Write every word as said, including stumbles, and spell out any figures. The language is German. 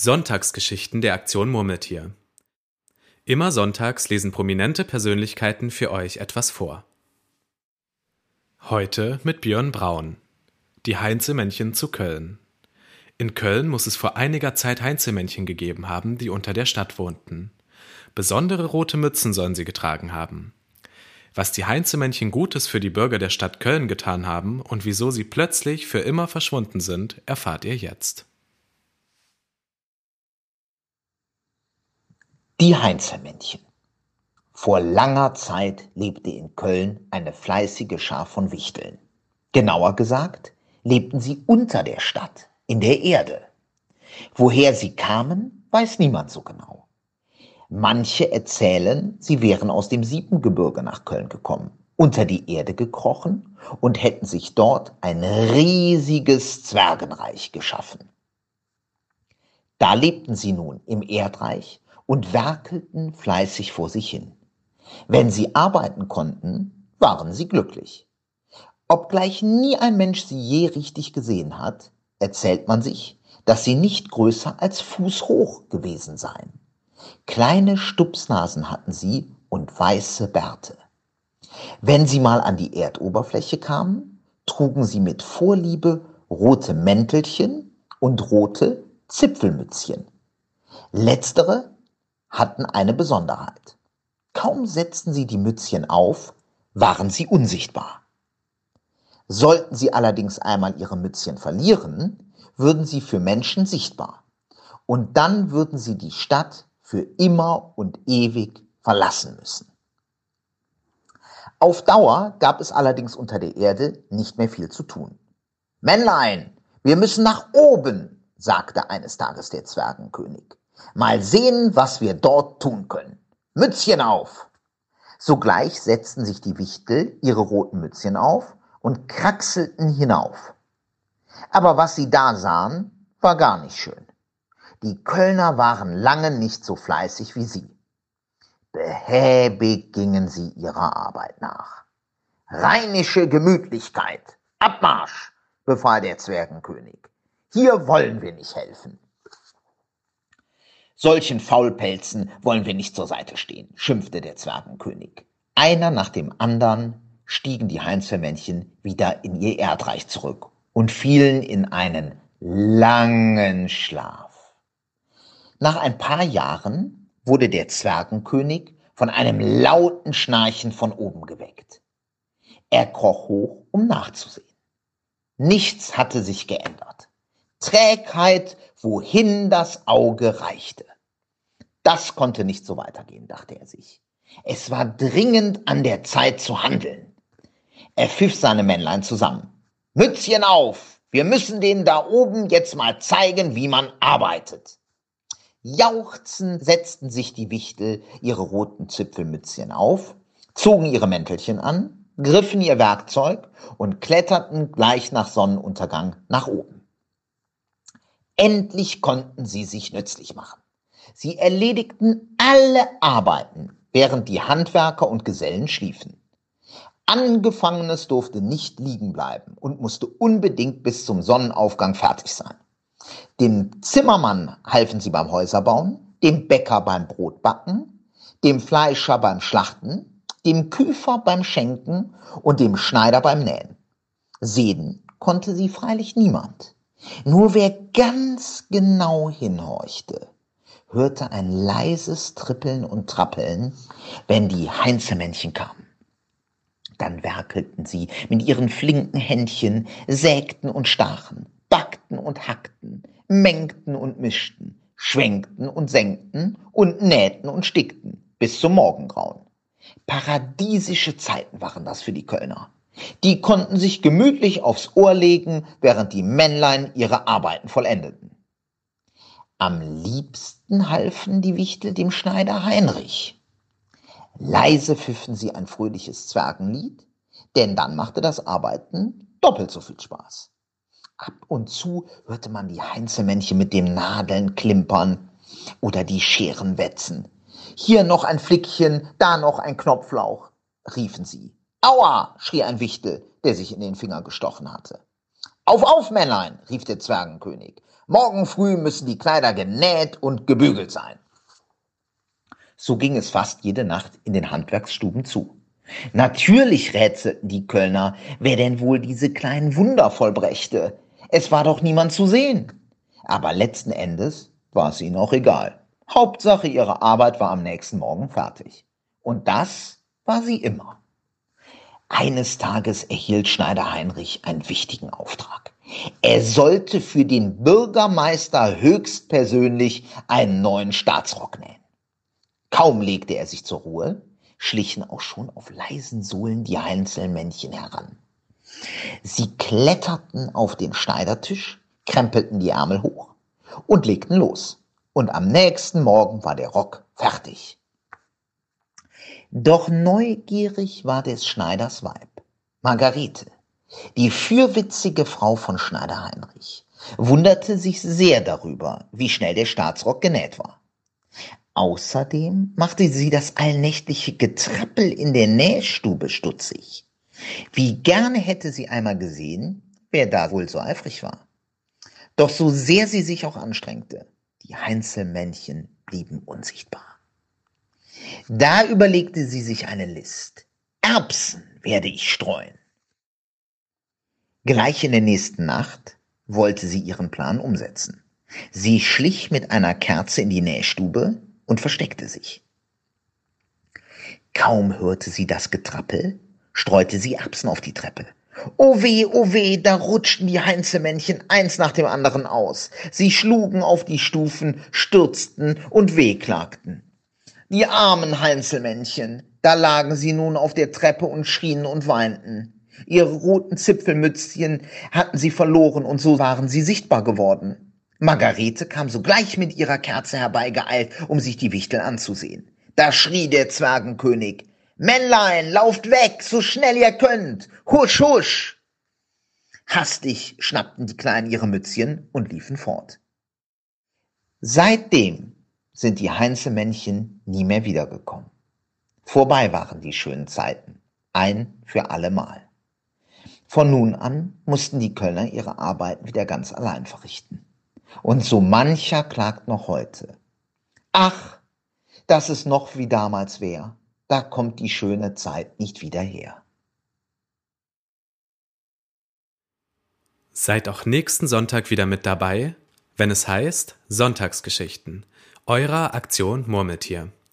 Sonntagsgeschichten der Aktion Murmeltier. Immer sonntags lesen prominente Persönlichkeiten für euch etwas vor. Heute mit Björn Braun. Die Heinzelmännchen zu Köln. In Köln muss es vor einiger Zeit Heinzelmännchen gegeben haben, die unter der Stadt wohnten. Besondere rote Mützen sollen sie getragen haben. Was die Heinzelmännchen Gutes für die Bürger der Stadt Köln getan haben und wieso sie plötzlich für immer verschwunden sind, erfahrt ihr jetzt. Die Heinzelmännchen. Vor langer Zeit lebte in Köln eine fleißige Schar von Wichteln. Genauer gesagt, lebten sie unter der Stadt, in der Erde. Woher sie kamen, weiß niemand so genau. Manche erzählen, sie wären aus dem Siebengebirge nach Köln gekommen, unter die Erde gekrochen und hätten sich dort ein riesiges Zwergenreich geschaffen. Da lebten sie nun im Erdreich und werkelten fleißig vor sich hin. Wenn sie arbeiten konnten, waren sie glücklich. Obgleich nie ein Mensch sie je richtig gesehen hat, erzählt man sich, dass sie nicht größer als fußhoch gewesen seien. Kleine Stupsnasen hatten sie und weiße Bärte. Wenn sie mal an die Erdoberfläche kamen, trugen sie mit Vorliebe rote Mäntelchen und rote Zipfelmützchen. Letztere hatten eine Besonderheit. Kaum setzten sie die Mützchen auf, waren sie unsichtbar. Sollten sie allerdings einmal ihre Mützchen verlieren, würden sie für Menschen sichtbar. Und dann würden sie die Stadt für immer und ewig verlassen müssen. Auf Dauer gab es allerdings unter der Erde nicht mehr viel zu tun. »Männlein, wir müssen nach oben«, sagte eines Tages der Zwergenkönig. »Mal sehen, was wir dort tun können. Mützchen auf!« Sogleich setzten sich die Wichtel ihre roten Mützchen auf und kraxelten hinauf. Aber was sie da sahen, war gar nicht schön. Die Kölner waren lange nicht so fleißig wie sie. Behäbig gingen sie ihrer Arbeit nach. »Rheinische Gemütlichkeit! Abmarsch!« befahl der Zwergenkönig. »Hier wollen wir nicht helfen.« »Solchen Faulpelzen wollen wir nicht zur Seite stehen«, schimpfte der Zwergenkönig. Einer nach dem anderen stiegen die Heinzelmännchen wieder in ihr Erdreich zurück und fielen in einen langen Schlaf. Nach ein paar Jahren wurde der Zwergenkönig von einem lauten Schnarchen von oben geweckt. Er kroch hoch, um nachzusehen. Nichts hatte sich geändert. Trägheit, wohin das Auge reichte. Das konnte nicht so weitergehen, dachte er sich. Es war dringend an der Zeit zu handeln. Er pfiff seine Männlein zusammen. »Mützchen auf! Wir müssen denen da oben jetzt mal zeigen, wie man arbeitet.« Jauchzend setzten sich die Wichtel ihre roten Zipfelmützchen auf, zogen ihre Mäntelchen an, griffen ihr Werkzeug und kletterten gleich nach Sonnenuntergang nach oben. Endlich konnten sie sich nützlich machen. Sie erledigten alle Arbeiten, während die Handwerker und Gesellen schliefen. Angefangenes durfte nicht liegen bleiben und musste unbedingt bis zum Sonnenaufgang fertig sein. Dem Zimmermann halfen sie beim Häuserbauen, dem Bäcker beim Brotbacken, dem Fleischer beim Schlachten, dem Küfer beim Schenken und dem Schneider beim Nähen. Sehen konnte sie freilich niemand. Nur wer ganz genau hinhorchte, hörte ein leises Trippeln und Trappeln, wenn die Heinzelmännchen kamen. Dann werkelten sie mit ihren flinken Händchen, sägten und stachen, backten und hackten, mengten und mischten, schwenkten und senkten und nähten und stickten, bis zum Morgengrauen. Paradiesische Zeiten waren das für die Kölner. Die konnten sich gemütlich aufs Ohr legen, während die Männlein ihre Arbeiten vollendeten. Am liebsten halfen die Wichtel dem Schneider Heinrich. Leise pfiffen sie ein fröhliches Zwergenlied, denn dann machte das Arbeiten doppelt so viel Spaß. Ab und zu hörte man die Heinzelmännchen mit den Nadeln klimpern oder die Scheren wetzen. »Hier noch ein Flickchen, da noch ein Knopflauch«, riefen sie. »Aua«, schrie ein Wichtel, der sich in den Finger gestochen hatte. Auf, auf, Männlein, rief der Zwergenkönig. Morgen früh müssen die Kleider genäht und gebügelt sein. So ging es fast jede Nacht in den Handwerksstuben zu. Natürlich rätselten die Kölner, wer denn wohl diese kleinen Wunder vollbrächte. Es war doch niemand zu sehen. Aber letzten Endes war es ihnen auch egal. Hauptsache, ihre Arbeit war am nächsten Morgen fertig. Und das war sie immer. Eines Tages erhielt Schneider Heinrich einen wichtigen Auftrag. Er sollte für den Bürgermeister höchstpersönlich einen neuen Staatsrock nähen. Kaum legte er sich zur Ruhe, schlichen auch schon auf leisen Sohlen die Heinzelmännchen heran. Sie kletterten auf den Schneidertisch, krempelten die Ärmel hoch und legten los. Und am nächsten Morgen war der Rock fertig. Doch neugierig war des Schneiders Weib, Margarete, die fürwitzige Frau von Schneider Heinrich, wunderte sich sehr darüber, wie schnell der Staatsrock genäht war. Außerdem machte sie das allnächtliche Getrappel in der Nähstube stutzig. Wie gerne hätte sie einmal gesehen, wer da wohl so eifrig war. Doch so sehr sie sich auch anstrengte, die Heinzelmännchen blieben unsichtbar. Da überlegte sie sich eine List. Erbsen werde ich streuen. Gleich in der nächsten Nacht wollte sie ihren Plan umsetzen. Sie schlich mit einer Kerze in die Nähstube und versteckte sich. Kaum hörte sie das Getrappel, streute sie Erbsen auf die Treppe. Oh weh, oh weh, da rutschten die Heinzelmännchen eins nach dem anderen aus. Sie schlugen auf die Stufen, stürzten und wehklagten. Die armen Heinzelmännchen, da lagen sie nun auf der Treppe und schrien und weinten. Ihre roten Zipfelmützchen hatten sie verloren und so waren sie sichtbar geworden. Margarete kam sogleich mit ihrer Kerze herbeigeeilt, um sich die Wichtel anzusehen. Da schrie der Zwergenkönig: »Männlein, lauft weg, so schnell ihr könnt! Husch, husch!« Hastig schnappten die Kleinen ihre Mützchen und liefen fort. Seitdem sind die Heinzelmännchen nie mehr wiedergekommen. Vorbei waren die schönen Zeiten, ein für allemal. Von nun an mussten die Kölner ihre Arbeiten wieder ganz allein verrichten. Und so mancher klagt noch heute: »Ach, dass es noch wie damals wär, da kommt die schöne Zeit nicht wieder her.« Seid auch nächsten Sonntag wieder mit dabei, wenn es heißt Sonntagsgeschichten, eurer Aktion Murmeltier.